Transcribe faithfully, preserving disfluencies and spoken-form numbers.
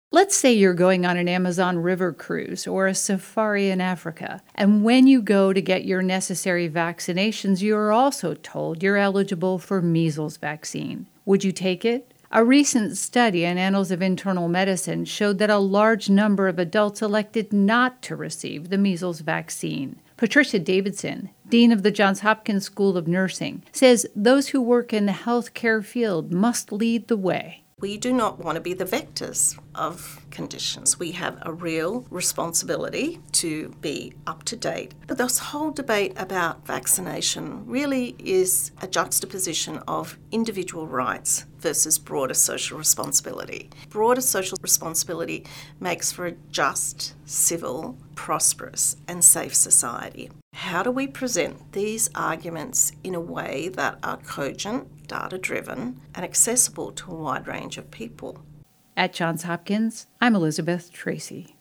Let's say you're going on an Amazon River cruise or a safari in Africa, and when you go to get your necessary vaccinations, you are also told you're eligible for measles vaccine. Would you take it? A recent study in Annals of Internal Medicine showed that a large number of adults elected not to receive the measles vaccine. Patricia Davidson, Dean of the Johns Hopkins School of Nursing, says those who work in the healthcare field must lead the way. We do not want to be the vectors of conditions. We have a real responsibility to be up to date. But this whole debate about vaccination really is a juxtaposition of individual rights versus broader social responsibility. Broader social responsibility makes for a just, civil, prosperous, and safe society. How do we present these arguments in a way that are cogent, data-driven, and accessible to a wide range of people? At Johns Hopkins, I'm Elizabeth Tracy.